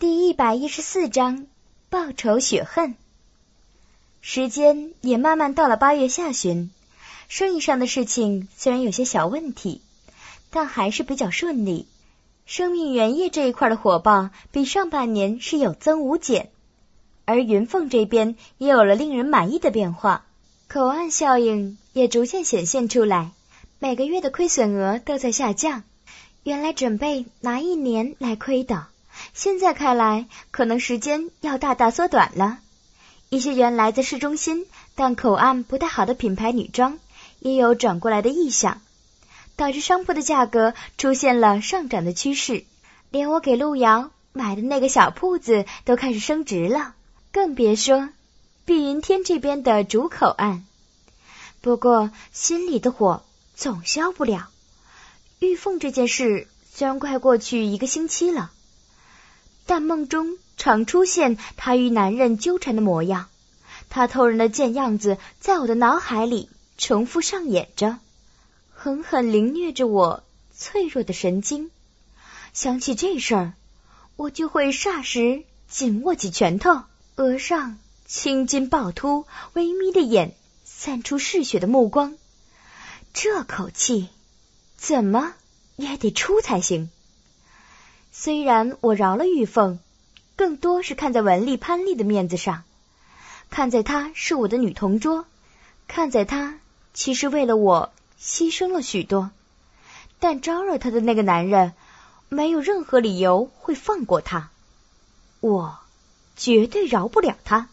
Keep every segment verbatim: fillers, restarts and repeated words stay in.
第一百一十四章报仇雪恨。时间也慢慢到了八月下旬，生意上的事情虽然有些小问题，但还是比较顺利。生命原液这一块的火爆比上半年是有增无减，而云凤这边也有了令人满意的变化，口岸效应也逐渐显现出来，每个月的亏损额都在下降。原来准备拿一年来亏的，现在看来可能时间要大大缩短了。一些原来在市中心但口岸不太好的品牌女装也有转过来的意向，导致商铺的价格出现了上涨的趋势，连我给路遥买的那个小铺子都开始升值了，更别说碧云天这边的主口岸。不过心里的火总消不了。玉凤这件事虽然快过去一个星期了，但梦中常出现她与男人纠缠的模样，她偷人的贱样子在我的脑海里重复上演着，狠狠凌虐着我脆弱的神经。想起这事儿，我就会霎时紧握起拳头，额上青筋暴突，微眯的眼散出嗜血的目光，这口气怎么也得出才行。虽然我饶了玉凤，更多是看在文丽潘丽的面子上，看在她是我的女同桌，看在她其实为了我牺牲了许多，但招惹她的那个男人没有任何理由会放过她，我绝对饶不了他。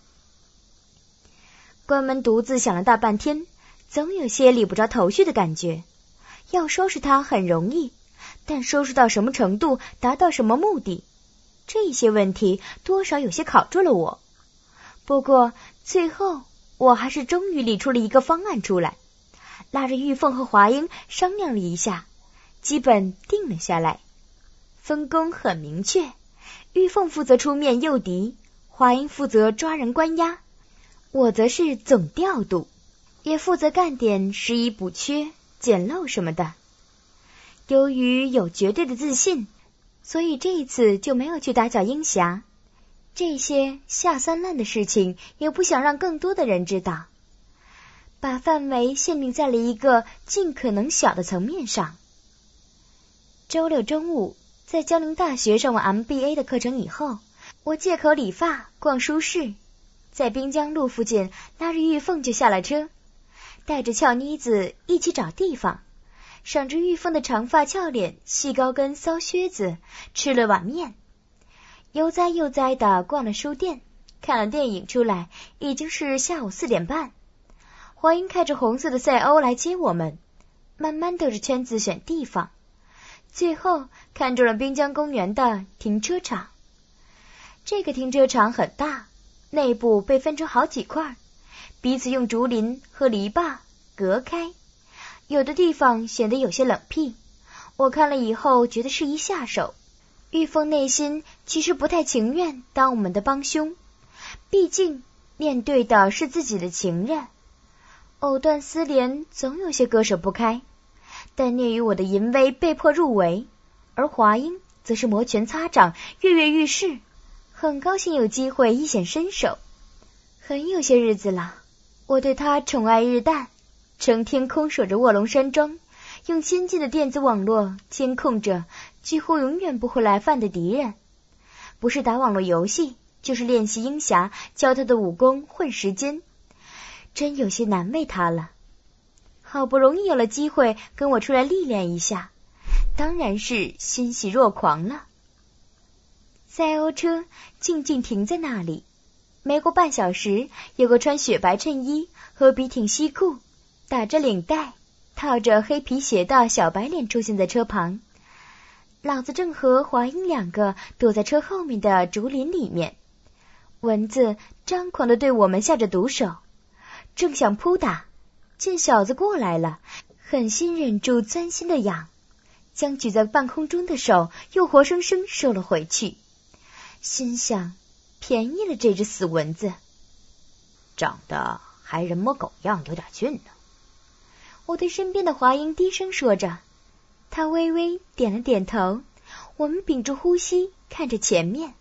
关门独自想了大半天，总有些理不着头绪的感觉。要收拾他很容易，但收拾到什么程度，达到什么目的，这些问题多少有些考住了我。不过最后我还是终于理出了一个方案出来，拉着玉凤和华英商量了一下，基本定了下来。分工很明确，玉凤负责出面诱敌，华英负责抓人关押，我则是总调度，也负责干点拾遗补缺捡漏什么的。由于有绝对的自信，所以这一次就没有去打搅英霞，这些下三滥的事情也不想让更多的人知道，把范围限定在了一个尽可能小的层面上。周六中午，在江宁大学上完 M B A 的课程以后，我借口理发逛书市，在滨江路附近拉着玉凤就下了车，带着俏妮子一起找地方，赏着玉凤的长发俏脸细高跟骚靴子，吃了碗面，悠哉悠哉地逛了书店，看了电影出来，已经是下午四点半。华英开着红色的赛欧来接我们，慢慢兜着圈子选地方，最后看中了滨江公园的停车场。这个停车场很大，内部被分成好几块，彼此用竹林和篱笆隔开，有的地方显得有些冷僻，我看了以后觉得适宜下手。玉凤内心其实不太情愿当我们的帮凶，毕竟面对的是自己的情人，藕断丝连总有些割舍不开，但孽于我的淫威被迫入围，而华英则是摩拳擦掌跃跃欲试，很高兴有机会一显身手。很有些日子了，我对他宠爱日淡，成天空守着卧龙山庄，用先进的电子网络监控着几乎永远不会来犯的敌人，不是打网络游戏，就是练习英侠教他的武功混时间，真有些难为他了。好不容易有了机会跟我出来历练一下，当然是欣喜若狂了。赛欧车静静停在那里，没过半小时，有个穿雪白衬衣和笔挺西裤，打着领带，套着黑皮鞋的小白脸出现在车旁。老子正和华英两个躲在车后面的竹林里面，蚊子张狂地对我们下着毒手，正想扑打，见小子过来了，狠心忍住钻心的痒，将举在半空中的手又活生生收了回去，心想便宜了这只死蚊子， 长得还人模狗样，有点俊呢。 我对身边的华英低声说着，他微微点了点头，我们屏住呼吸看着前面，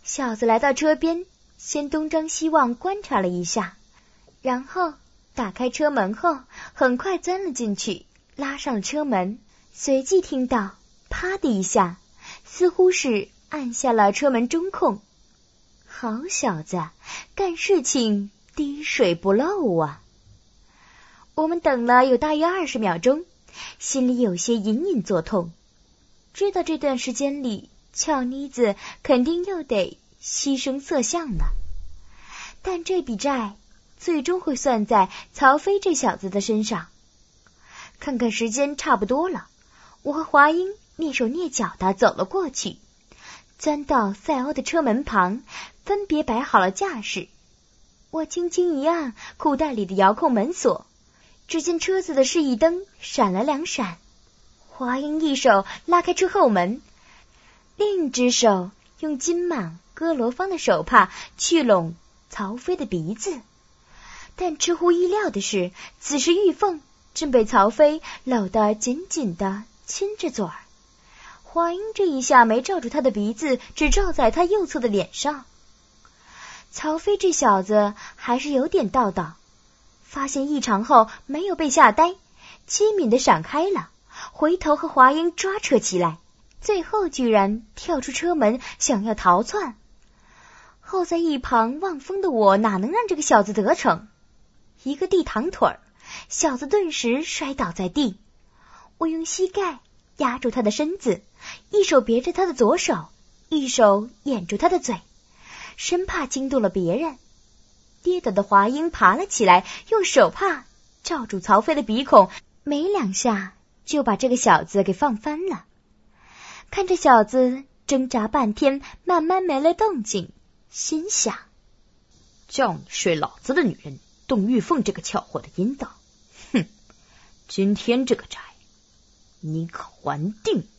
小子来到车边，先东张西望观察了一下，然后打开车门后，很快钻了进去，拉上了车门，随即听到啪的一下，似乎是按下了车门中控。好小子，干事情滴水不漏啊！我们等了有大约二十秒钟，心里有些隐隐作痛，知道这段时间里俏妮子肯定又得牺牲色相了，但这笔债最终会算在曹飞这小子的身上。看看时间差不多了，我和华英蹑手蹑脚地走了过去，钻到赛欧的车门旁，分别摆好了架势。我轻轻一按裤袋里的遥控门锁，只见车子的示意灯闪了两闪。华英一手拉开车后门，另一只手用金蟒哥罗芳的手帕去拢曹飞的鼻子。但出乎意料的是，此时玉凤正被曹飞搂得紧紧地亲着嘴儿。华英这一下没罩住他的鼻子，只罩在他右侧的脸上。曹飞这小子还是有点道道，发现异常后没有被吓呆，机敏地闪开了，回头和华英抓扯起来，最后居然跳出车门想要逃窜。后在一旁望风的我哪能让这个小子得逞，一个地躺腿儿，小子顿时摔倒在地。我用膝盖压住他的身子，一手别着他的左手，一手掩住他的嘴，生怕惊动了别人。跌倒的华英爬了起来，用手帕罩住曹飞的鼻孔，没两下就把这个小子给放翻了。看着小子挣扎半天，慢慢没了动静，心想： 叫你睡老子的女人动玉凤这个俏货的阴道，哼，今天这个债你可还定了。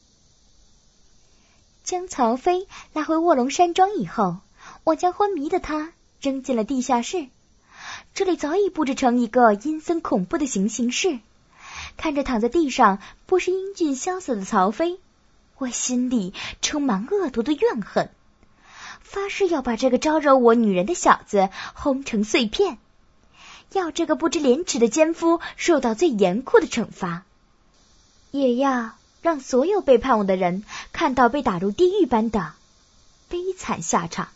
将曹飞拉回卧龙山庄以后，我将昏迷的他扔进了地下室。这里早已布置成一个阴森恐怖的行刑室。看着躺在地上不是英俊潇洒的曹飞，我心里充满恶毒的怨恨，发誓要把这个招惹我女人的小子轰成碎片，要这个不知廉耻的奸夫受到最严酷的惩罚，也要让所有背叛我的人看到被打入地狱般的悲惨下场。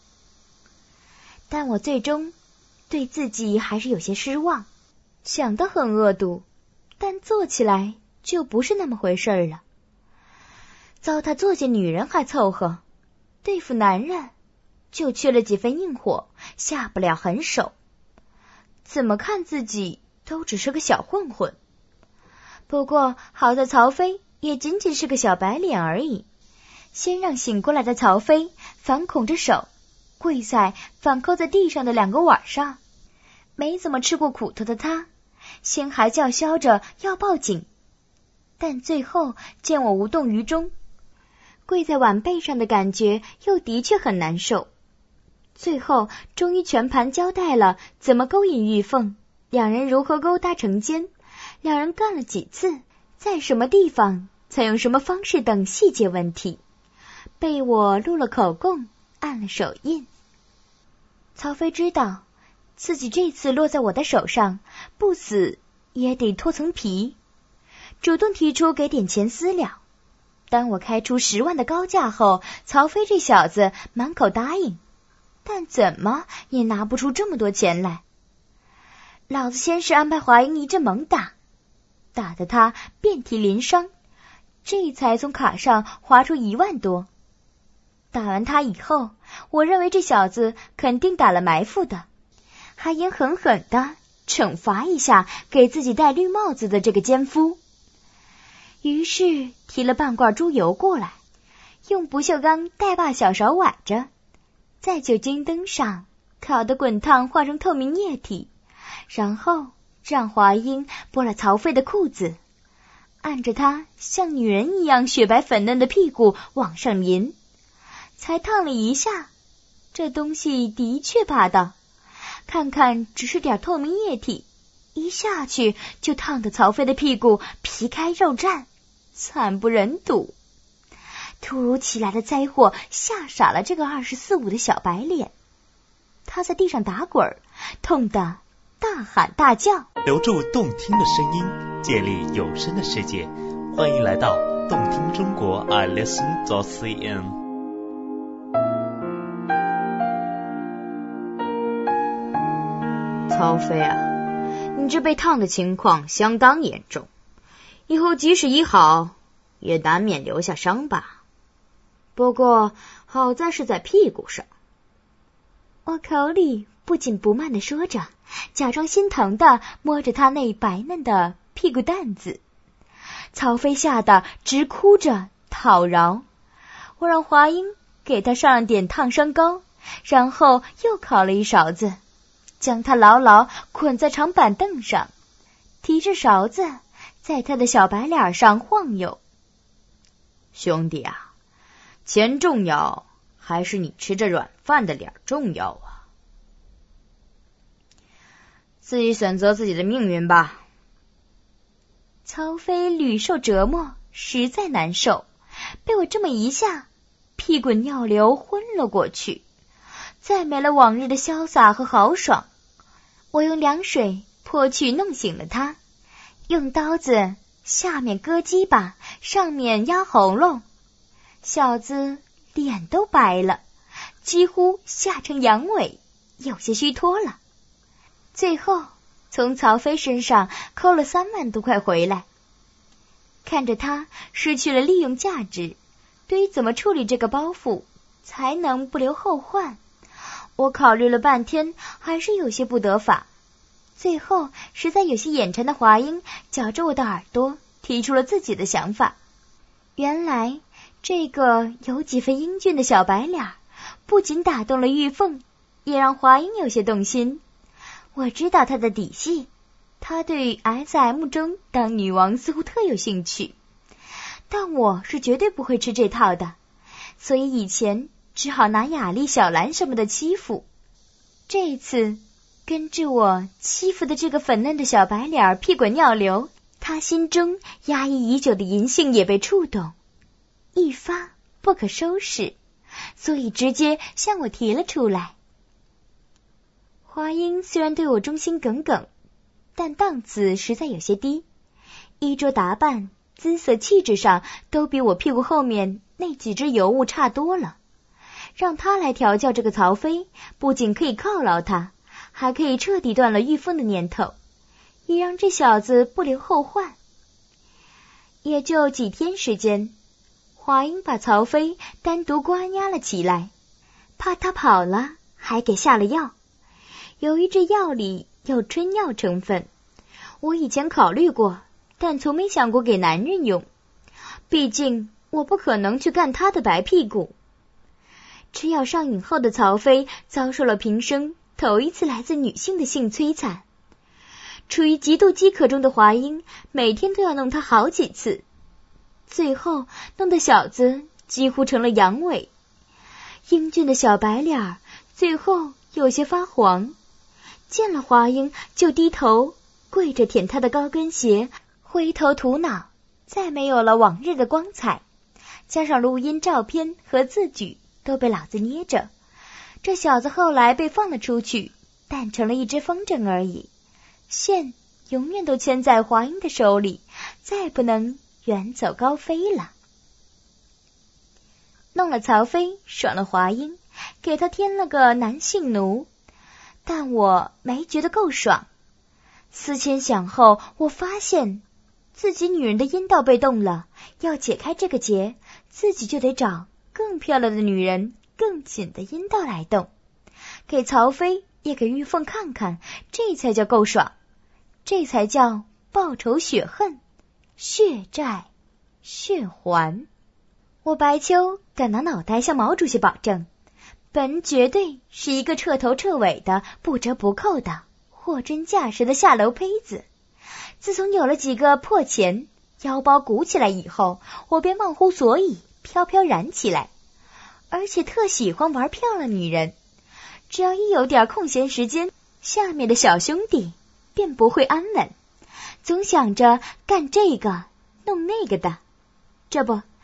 但我最终对自己还是有些失望，想得很恶毒，但做起来就不是那么回事儿了。糟蹋作践女人还凑合，对付男人就缺了几分硬火，下不了狠手。怎么看自己都只是个小混混。不过好在曹飞也仅仅是个小白脸而已，先让醒过来的曹飞反孔着手跪在反扣在地上的两个碗上。没怎么吃过苦头的他先还叫嚣着要报警，但最后见我无动于衷，跪在碗背上的感觉又的确很难受。最后终于全盘交代了怎么勾引玉凤，两人如何勾搭成奸，两人干了几次，在什么地方，采用什么方式等细节问题，被我录了口供，按了手印。曹飞知道自己这次落在我的手上，不死也得脱层皮，主动提出给点钱私了。当我开出十万的高价后，曹飞这小子满口答应，但怎么也拿不出这么多钱来。老子先是安排华英一阵猛打，打得他遍体鳞伤，这才从卡上划出一万多。打完他以后，我认为这小子肯定打了埋伏的，还应狠狠地惩罚一下给自己戴绿帽子的这个奸夫。于是提了半罐猪油过来，用不锈钢带把小勺崴着，在酒精灯上烤得滚烫，化成透明液体，然后让华英剥了曹飞的裤子，按着他像女人一样雪白粉嫩的屁股往上淋，才烫了一下。这东西的确霸道，看看只是点透明液体，一下去就烫得曹飞的屁股皮开肉绽，惨不忍睹。 突如其来的灾祸吓傻了这个二十四五的小白脸，他在地上打滚，痛得大喊大叫。 留住动听的声音，建立有声的世界，欢迎来到动听中国 I listen dot c n。 曹飞啊，你这被烫的情况相当严重，以后即使医好也难免留下伤疤。不过好在是在屁股上。 我口里不紧不慢地说着，假装心疼地摸着他那白嫩的屁股蛋子。曹飞吓得直哭着讨饶，我让华英给他上了点烫伤膏，然后又烤了一勺子，将他牢牢捆在长板凳上，提着勺子在他的小白脸上晃悠。 兄弟啊，钱重要还是你吃着软饭的脸重要啊？自己选择自己的命运吧。 曹飞屡受折磨，实在难受，被我这么一下，屁滚尿流昏了过去，再没了往日的潇洒和豪爽。我用凉水泼去弄醒了他，用刀子下面割鸡巴，上面压喉咙，小子脸都白了，几乎吓成阳痿，有些虚脱了。最后从曹飞身上扣了三万多块回来，看着他失去了利用价值，对于怎么处理这个包袱才能不留后患，我考虑了半天，还是有些不得法。最后实在有些眼馋的华英绞着我的耳朵提出了自己的想法。原来这个有几分英俊的小白脸不仅打动了玉凤，也让华英有些动心。我知道他的底细，他对 S M 中当女王似乎特有兴趣，但我是绝对不会吃这套的，所以以前只好拿雅丽、小兰什么的欺负。这次跟着我欺负的这个粉嫩的小白脸屁滚尿流，他心中压抑已久的淫性也被触动，一发不可收拾，所以直接向我提了出来。华英虽然对我忠心耿耿，但档次实在有些低，衣着打扮、姿色气质上都比我屁股后面那几只尤物差多了。让他来调教这个曹飞，不仅可以犒劳他，还可以彻底断了玉凤的念头，也让这小子不留后患。也就几天时间，华英把曹飞单独关押了起来，怕他跑了，还给下了药。由于这药里有春药成分，我以前考虑过，但从没想过给男人用，毕竟我不可能去干他的白屁股。吃药上瘾后的曹飞遭受了平生头一次来自女性的性摧残，处于极度饥渴中的华英每天都要弄他好几次，最后弄得小子几乎成了阳痿。英俊的小白脸最后有些发黄，见了华英就低头跪着舔他的高跟鞋，灰头土脑，再没有了往日的光彩，加上录音照片和字据都被老子捏着。这小子后来被放了出去，但成了一只风筝而已，线永远都牵在华英的手里，再不能远走高飞了。弄了曹飞，爽了华英，给他添了个男性奴，但我没觉得够爽。思前想后，我发现自己女人的阴道被动了，要解开这个结，自己就得找更漂亮的女人，更紧的阴道来动，给曹飞也给玉凤看看，这才叫够爽，这才叫报仇雪恨，血债血还。我白秋敢拿脑袋向毛主席保证，本绝对是一个彻头彻尾的不折不扣的货真价实的下流胚子。自从有了几个破钱，腰包鼓起来以后，我便忘乎所以，飘飘然起来，而且特喜欢玩漂亮女人。只要一有点空闲时间，下面的小兄弟便不会安稳，总想着干这个弄那个的。这不，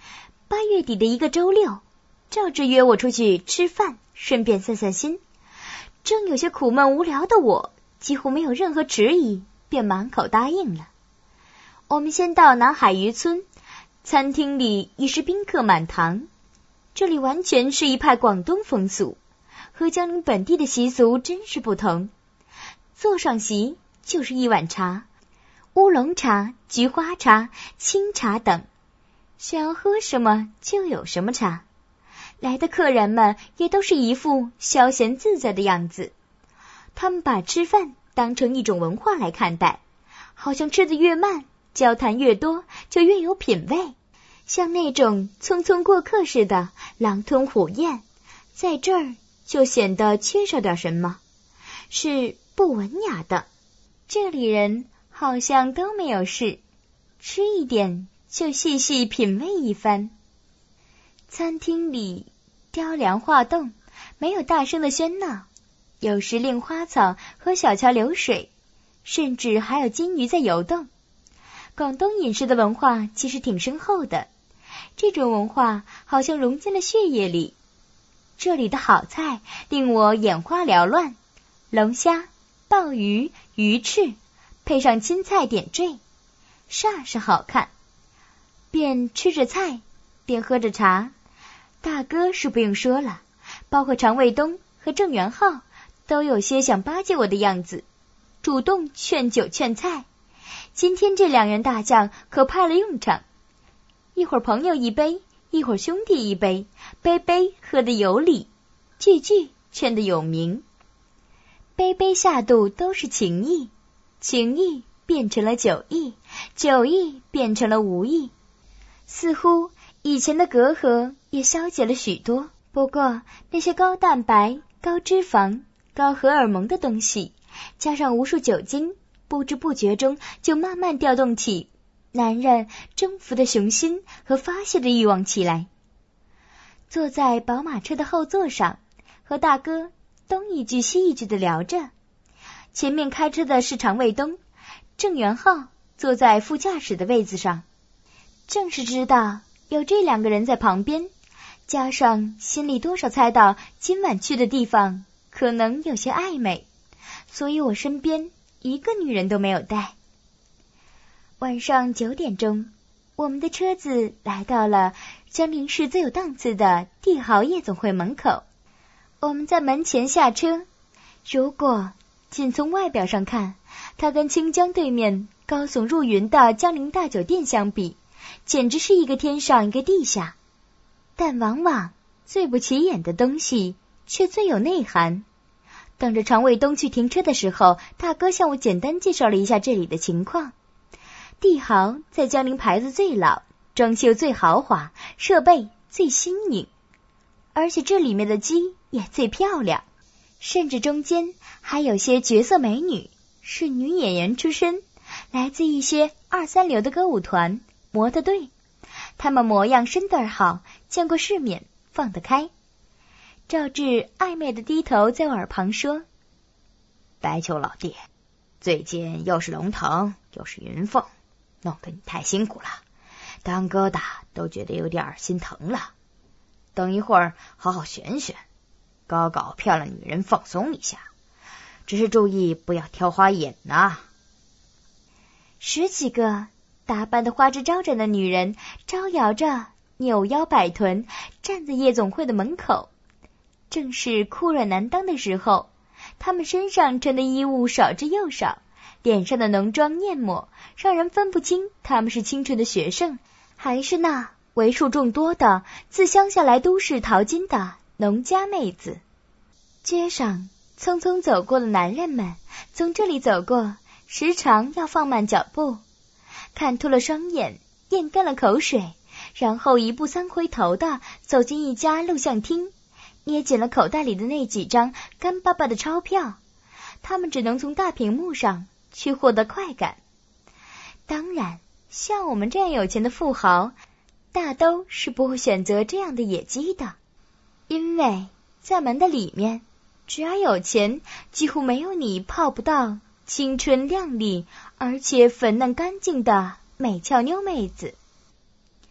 八月底的一个周六，赵志约我出去吃饭，顺便散散心。正有些苦闷无聊的我，几乎没有任何迟疑，便满口答应了。我们先到南海渔村，餐厅里已是宾客满堂。这里完全是一派广东风俗，和江宁本地的习俗真是不同。坐上席就是一碗茶，乌龙茶、菊花茶、清茶等，想要喝什么就有什么茶。来的客人们也都是一副消闲自在的样子，他们把吃饭当成一种文化来看待，好像吃得越慢，交谈越多，就越有品味。像那种匆匆过客似的狼吞虎咽，在这儿就显得缺少点什么，是不文雅的。这里人好像都没有事，吃一点就细细品味一番。餐厅里雕梁画栋，没有大声的喧闹，有时令花草和小桥流水，甚至还有金鱼在游动。广东饮食的文化其实挺深厚的，这种文化好像融进了血液里。这里的好菜令我眼花缭乱，龙虾、鲍鱼、鱼翅，配上青菜点缀，煞是好看。便吃着菜，便喝着茶。大哥是不用说了，包括常卫东和郑元浩都有些想巴结我的样子，主动劝酒劝菜。今天这两员大将可派了用场，一会儿朋友一杯，一会儿兄弟一杯，杯杯喝得有理，句句劝得有名。杯杯下肚都是情意，情意变成了酒意，酒意变成了无意，似乎以前的隔阂也消解了许多。不过那些高蛋白、高脂肪、高荷尔蒙的东西，加上无数酒精，不知不觉中就慢慢调动起男人征服的雄心和发泄的欲望起来。坐在宝马车的后座上，和大哥东一句西一句的聊着。前面开车的是常卫东，郑元浩坐在副驾驶的位子上。正是知道有这两个人在旁边，加上心里多少猜到今晚去的地方可能有些暧昧，所以我身边一个女人都没有带。晚上九点钟，我们的车子来到了江宁市最有档次的帝豪夜总会门口。我们在门前下车，如果仅从外表上看，它跟清江对面高耸入云的江宁大酒店相比，简直是一个天上一个地下。但往往最不起眼的东西却最有内涵。等着常卫东去停车的时候，大哥向我简单介绍了一下这里的情况。帝豪在江宁牌子最老，装修最豪华，设备最新颖，而且这里面的鸡也最漂亮，甚至中间还有些绝色美女，是女演员出身，来自一些二三流的歌舞团、模特队，他们模样身段好，见过世面，放得开。赵志暧昧的低头在我耳旁说： 白求老弟，最近又是龙腾又是云凤，弄得你太辛苦了，当疙瘩都觉得有点心疼了。等一会儿好好选选，搞搞漂亮女人放松一下，只是注意不要挑花眼呐。 十几个打扮得花枝招展的女人招摇着扭腰摆臀站在夜总会的门口，正是酷热难当的时候，她们身上穿的衣物少之又少，脸上的浓妆艳抹让人分不清她们是清纯的学生，还是那为数众多的自乡下来都市淘金的农家妹子。街上匆匆走过的男人们从这里走过，时常要放慢脚步，看脱了双眼，咽干了口水，然后一步三回头的走进一家录像厅，捏紧了口袋里的那几张干巴巴的钞票，他们只能从大屏幕上去获得快感。当然，像我们这样有钱的富豪，大都是不会选择这样的野鸡的，因为在门的里面，只要有钱，几乎没有你泡不到青春靓丽而且粉嫩干净的美俏妞妹子。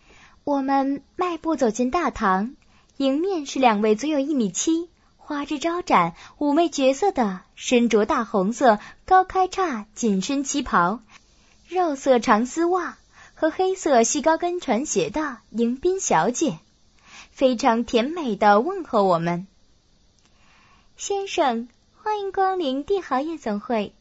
我们迈步走进大堂，迎面是两位足有一米七、花枝招展、妩媚绝色的身着大红色高开叉紧身旗袍、肉色长丝袜和黑色细高跟船鞋的迎宾小姐，非常甜美地问候我们。先生，欢迎光临帝豪夜总会，